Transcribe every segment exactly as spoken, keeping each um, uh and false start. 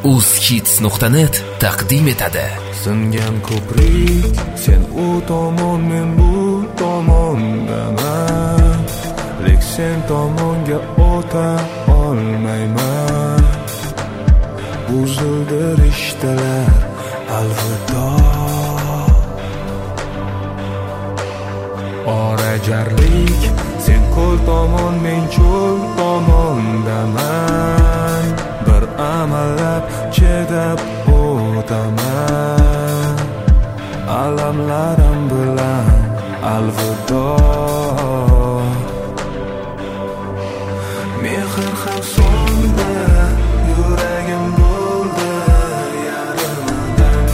uzhits nuqta net taqdim etadi. Singan ko'prik, sen u tomon, men bu tomondaman. Lek sen tomonga o'ta olmayman. Buzildi rishtalar, alvido. Orajarlik, sen ko'l tomon, men cho'l tomondaman. Bir amallab chidab o'taman. Alamlarim bilan alvido. Mehr ham so'ndi, yuragim bo'ldi yarimdan.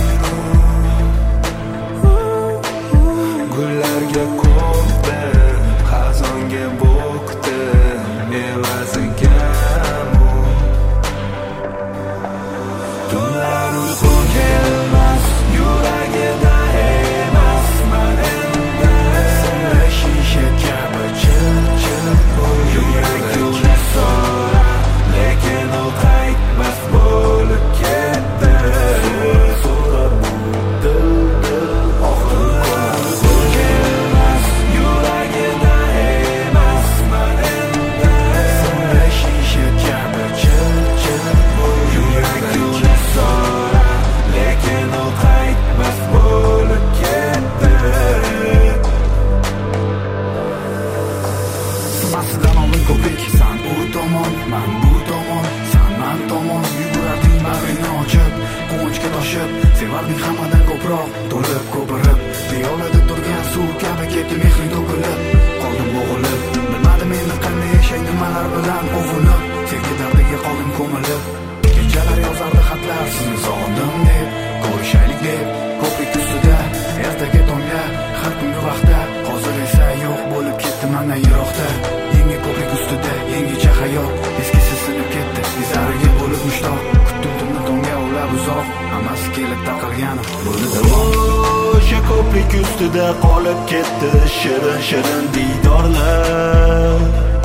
Gullarga ko'mdi, xazonga bo'kdi, evaziga tunlar uyqu kelmas, yuragida emas, men endi shisha kabi chil-chil yurak yo'lda so'ra, lekin u qaytmas bo'lib ketdi. So'rar bu dil-dil oxirgi kelmas, yuragida emas, men endi shisha kabi chil-chil yurak yo'lda so'ra, lekin u qaytmas bo'lib ketdi. Simasidan oldin ko'prik, san u tomon, man bu tomon, san man tomon. Yugurarding bag'ringni ochib, quvonchga toshib, sevarding hammadan ko'proq, to'lib ko'pirib. Piyolada turgan suv kabi ketdi mehring to'kilib. Qoldim bo'g'ilib, bilmadim endi qanday yashay, nimalar bilan ovunib. Sevgi dardiga qoldim ko'milib. Kechalar yozardi xatlar, sizni sog'indim deb, ko'rishaylik deb. Ko'prik ustida, ertaga tongda, har kungi vaqtda. Hozir esa yo'q bo'lib ketdi mana yiroqda. Yangi ko'prik ustida, yangicha hayot. Eskisi sinib ketdi, izlariga bo'lib mushtoq. Kutdim tunni tongga ulab uzoq, hammasi kelib taqalgan bo'ldi davom. O'sha ko'prik ustida qolib ketdi shirin-shirin diydorlar.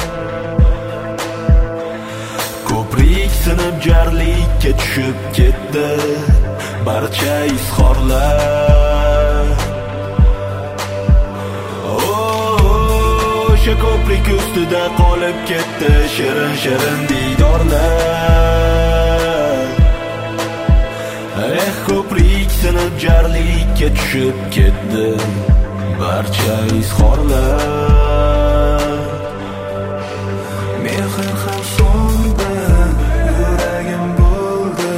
Ko'prik sinib jarlikka tushib ketdi barcha izhorlar. O'sha ko'prik ustida qolib ketdi shirin-shirin diydorlar. Eh, ko'prik sinib jarlikka tushib ketdi barcha izhorlar. Mehr ham so'ndi, yuragim bo'ldi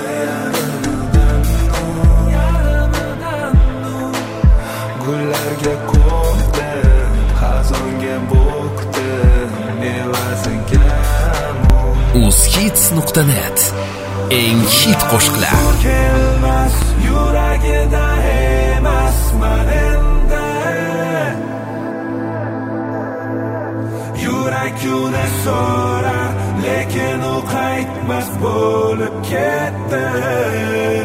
yarimdan. Gullarga ko'mdi, xazonga bo'kdi, evaziga uzhits nuqta net eng hit qo'shiqlar. kelmas, yuragida emas, men endi yurak yo'lda so'rar, lekin u qaytmas bo'lib ketdi.